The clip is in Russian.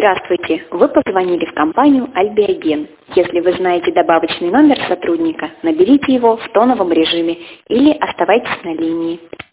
Здравствуйте! Вы позвонили в компанию Альбиоген. Если вы знаете добавочный номер сотрудника, наберите его в тоновом режиме или оставайтесь на линии.